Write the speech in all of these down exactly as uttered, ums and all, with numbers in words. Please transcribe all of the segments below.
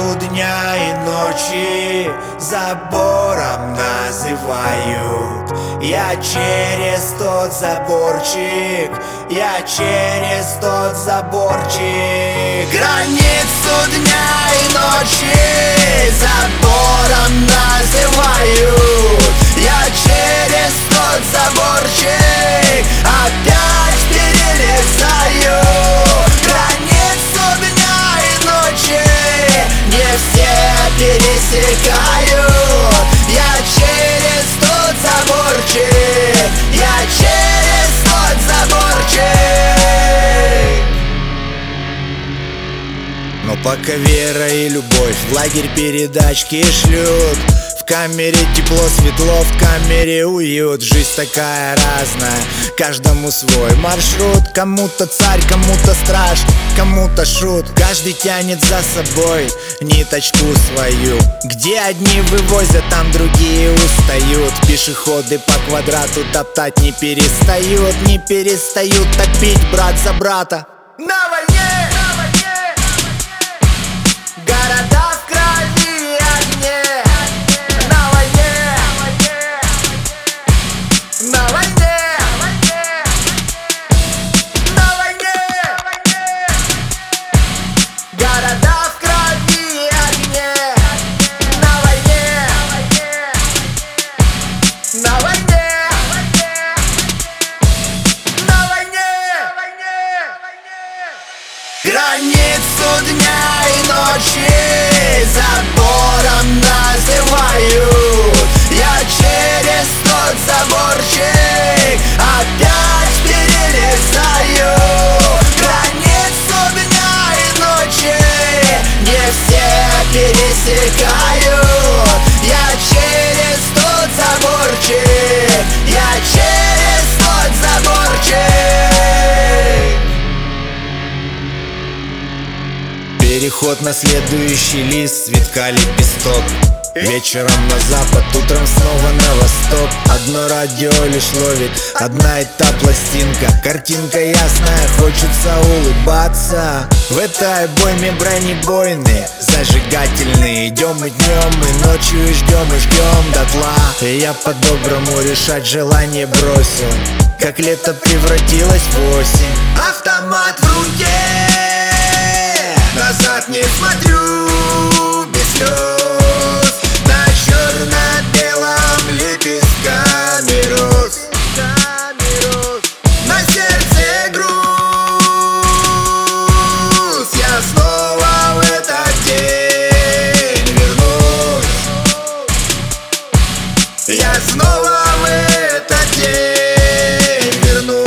Границу дня и ночи забором называют. Я через тот заборчик, я через тот заборчик. Границу дня и ночи забором называют. Я через тот заборчик опять перелезаю. Границу дня и ночи не все пересекают. Я через тот заборчик, я через тот заборчик. Но пока вера и любовь в лагерь передачки шлют. В камере тепло, светло, в камере уют. Жизнь такая разная, каждому свой маршрут. Кому-то царь, кому-то страж, кому-то шут. Каждый тянет за собой ниточку свою. Где одни вывозят, там другие устают. Пешеходы по квадрату топтать не перестают. Не перестают топить брат за брата. На войне! На войне! Города в крови и огне. На войне! На войне! На войне! Города в крови и огне. На войне! На войне! На войне! Границу дня и ночи забором называют. Я через тот заборчик опять перелезаю. Границу дня и ночи не все пересекают. Я через тот заборчик, я через тот заборчик. Переход на следующий лист, цветка лепесток. Вечером на запад, утром снова на восток. Одно радио лишь ловит, одна и та пластинка. Картинка ясная, хочется улыбаться. В этой обойме бронебойные, зажигательные. Идем и днем, и ночью, и ждем, и ждем дотла. И я по-доброму решать желание бросил, как лето превратилось в осень. Автомат в руке, назад не смотрю без слез. На черно-белом лепестками роз. На сердце груз. Я снова в этот день вернусь. Я снова в этот день вернусь.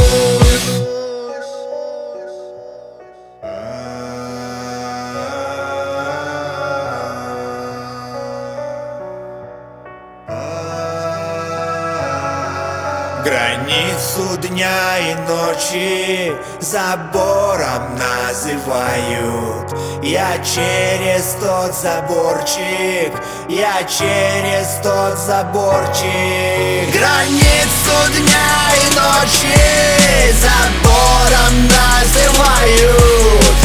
Границу дня и ночи забором называют. Я через тот заборчик, я через тот заборчик. Границу дня и ночи забором называют.